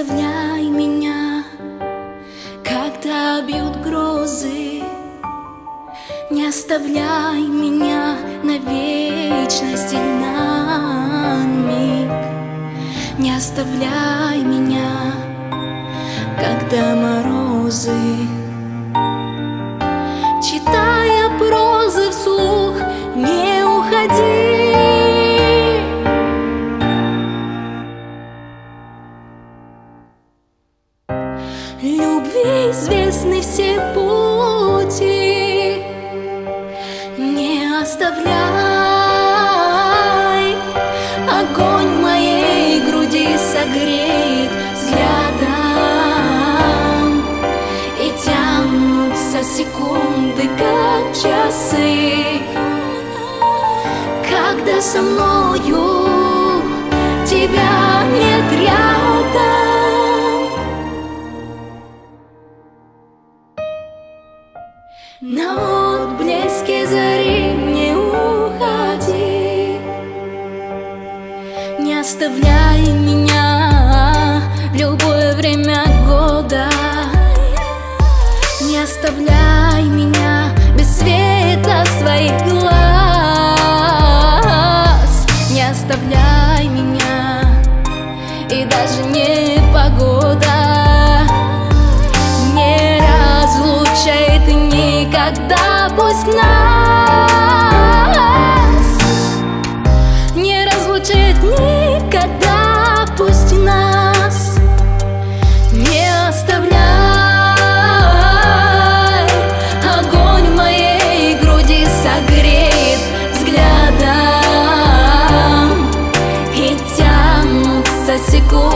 оставляй меня, когда бьют грозы. Не оставляй меня на вечность и на миг. Не оставляй меня, когда морозы. Читая прозы вслух, не уходи. Любви известны все пути. Не оставляй, огонь моей груди согреет взглядом, и тянутся секунды, как часы, когда со мною тебя нет рядом. На отблеске зари не уходи. Не оставляй меня в любое время года. Не оставляй меня без света своих глаз. Не оставляй меня, и даже не погода не разлучает никогда, пусть нас не разлучает никогда, пусть нас не оставляй, огонь в моей груди согреет взглядом, и тянутся секунды,